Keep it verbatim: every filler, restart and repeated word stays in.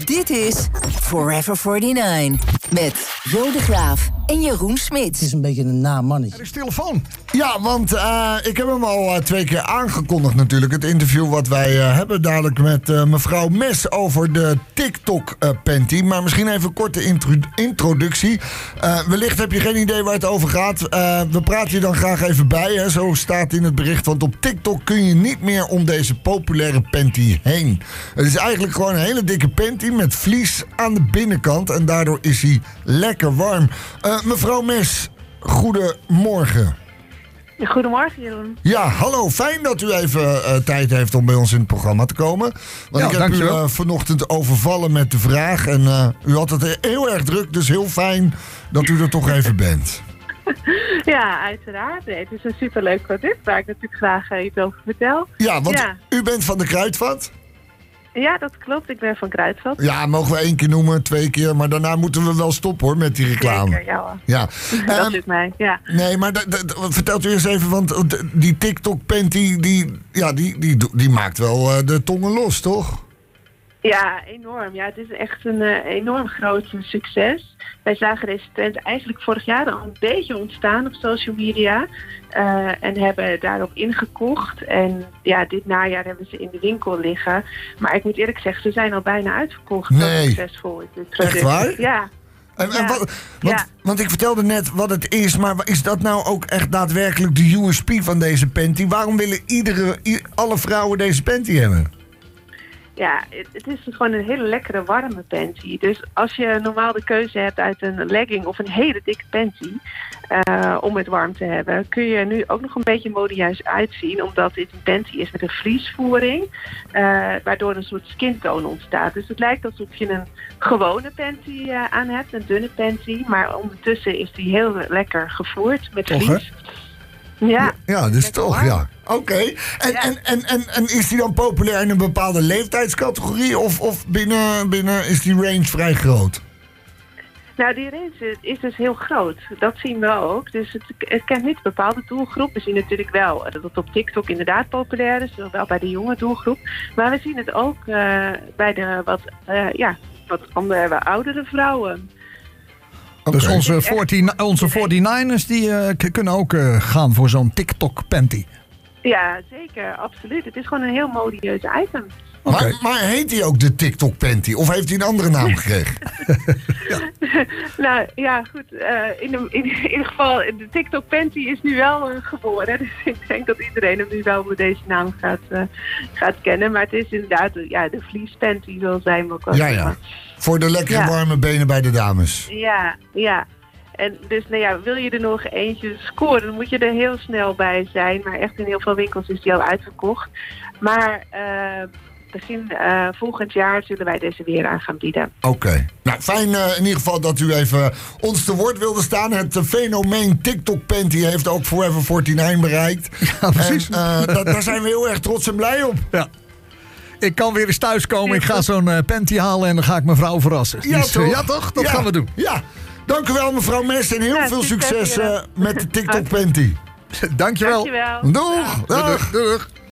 Dit is Forever negenenveertig met Jo de Graaf en Jeroen Smit. Het is een beetje een na mannetje. Er is telefoon. Ja, want uh, ik heb hem al uh, twee keer aangekondigd natuurlijk. Het interview wat wij uh, hebben dadelijk met uh, mevrouw Mes over de TikTok-panty. Uh, maar misschien even een korte intro- introductie. Uh, wellicht heb je geen idee waar het over gaat. Uh, we praten je dan graag even bij, hè. Zo staat in het bericht. Want op TikTok kun je niet meer om deze populaire panty heen. Het is eigenlijk gewoon een hele dikke panty met vlies aan de binnenkant. En daardoor is hij lekker warm. Uh, mevrouw Mes, goedemorgen. Goedemorgen, Jeroen. Ja, hallo. Fijn dat u even uh, tijd heeft om bij ons in het programma te komen. Want Ja, ik heb u uh, vanochtend overvallen met de vraag. En uh, u had het heel erg druk, dus heel fijn dat u er toch even bent. Ja, uiteraard. Nee, het is een superleuk product waar ik natuurlijk graag uh, iets over vertel. Ja, want ja. u bent van de Kruidvat. Ja, dat klopt. Ik ben van Kruidvat. Ja, mogen we één keer noemen, twee keer. Maar daarna moeten we wel stoppen hoor, met die reclame. Zeker, ja hoor. Ja. Dat um, is mij, ja. Nee, maar d- d- vertelt u eens even, want die TikTok-panty, die, ja, die, die, die maakt wel uh, de tongen los, toch? Ja, enorm. Ja, het is echt een uh, enorm groot succes. Wij zagen deze trend eigenlijk vorig jaar al een beetje ontstaan op social media. Uh, en hebben daarop ingekocht. En ja, dit najaar hebben ze in de winkel liggen. Maar ik moet eerlijk zeggen, ze zijn al bijna uitverkocht. Nee. Zo succesvol is dit product. Echt waar? Ja. En, en Ja. wat, want, Ja. want ik vertelde net wat het is, maar is dat nou ook echt daadwerkelijk de U S P van deze panty? Waarom willen iedere, i- alle vrouwen deze panty hebben? Ja, het, het is gewoon een hele lekkere warme panty. Dus als je normaal de keuze hebt uit een legging of een hele dikke panty uh, om het warm te hebben, kun je nu ook nog een beetje modieus uitzien, omdat dit een panty is met een vliesvoering, uh, waardoor een soort skin tone ontstaat. Dus het lijkt alsof je een gewone panty uh, aan hebt, een dunne panty, maar ondertussen is die heel lekker gevoerd met Toch, vlies. Ja, Ja, dus lekker toch, warm. ja. Oké. En, Ja. en, en, en, en is die dan populair in een bepaalde leeftijdscategorie? Of, of binnen, binnen is die range vrij groot? Nou, die range is dus heel groot. Dat zien we ook. Dus het, het kent niet een bepaalde doelgroep. We zien natuurlijk wel dat het op TikTok inderdaad populair is. Zowel bij de jonge doelgroep. Maar we zien het ook uh, bij de wat, uh, ja, wat andere, oudere vrouwen. Okay. Dus onze, veertig, onze forty-niners die uh, k- kunnen ook uh, gaan voor zo'n TikTok-panty. Ja, zeker. Absoluut. Het is gewoon een heel modieus item. Maar, Oké. maar heet hij ook de TikTok-panty? Of heeft hij een andere naam gekregen? Nou ja, goed. Uh, in, de, in, in ieder geval, de TikTok Panty is nu wel uh, geboren. Dus ik denk dat iedereen hem nu wel met deze naam gaat, uh, gaat kennen. Maar het is inderdaad uh, ja, de Fleece Panty, zoals zij hem ook al Ja, zeggen. ja. Voor de lekkere Ja. warme benen bij de dames. Ja, ja. En dus, nou ja, wil je er nog eentje scoren, dan moet je er heel snel bij zijn. Maar echt in heel veel winkels is die al uitverkocht. Maar uh, begin uh, volgend jaar zullen wij deze weer aan gaan bieden. Oké. Okay. Nou, fijn uh, in ieder geval dat u even ons te woord wilde staan. Het uh, fenomeen TikTok-panty heeft ook Forever negenenveertig bereikt. Ja, precies. En uh, da- daar zijn we heel erg trots en blij op. Ja. Ik kan weer eens thuiskomen. Ik ga zo'n uh, panty halen en dan ga ik mijn vrouw verrassen. Ja, Dus, uh, toch? ja toch? Dat Ja. gaan we doen. Ja. Dank u wel, mevrouw Mes. En heel Ja, veel succes succes uh, hier. met de TikTok-panty. Dankjewel. Dankjewel. Doeg. Dag. Doeg. Doeg.